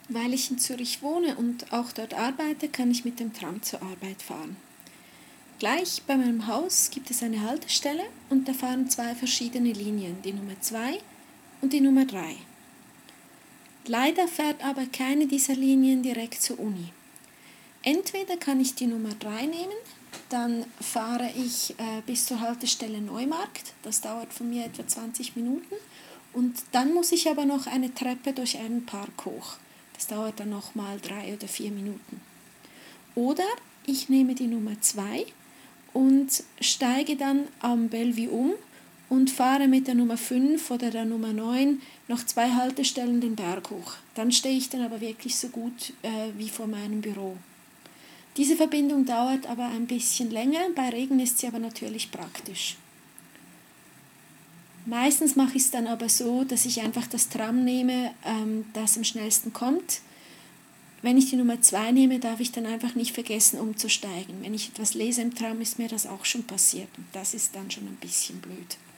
Weil ich in Zürich wohne und auch dort arbeite, kann ich mit dem Tram zur Arbeit fahren. Gleich bei meinem Haus gibt es eine Haltestelle und da fahren zwei verschiedene Linien, die Nummer 2 und die Nummer 3. Leider fährt aber keine dieser Linien direkt zur Uni. Entweder kann ich die Nummer 3 nehmen, dann fahre ich bis zur Haltestelle Neumarkt, das dauert von mir etwa 20 Minuten und dann muss ich aber noch eine Treppe durch einen Park hoch. Das dauert dann nochmal 3 oder 4 Minuten. Oder ich nehme die Nummer 2 und steige dann am Bellevue um und fahre mit der Nummer 5 oder der Nummer 9 noch 2 Haltestellen den Berg hoch. Dann stehe ich dann aber wirklich so gut wie vor meinem Büro. Diese Verbindung dauert aber ein bisschen länger, bei Regen ist sie aber natürlich praktisch. Meistens mache ich es dann aber so, dass ich einfach das Tram nehme, das am schnellsten kommt. Wenn ich die Nummer 2 nehme, darf ich dann einfach nicht vergessen umzusteigen. Wenn ich etwas lese im Tram, ist mir das auch schon passiert und das ist dann schon ein bisschen blöd.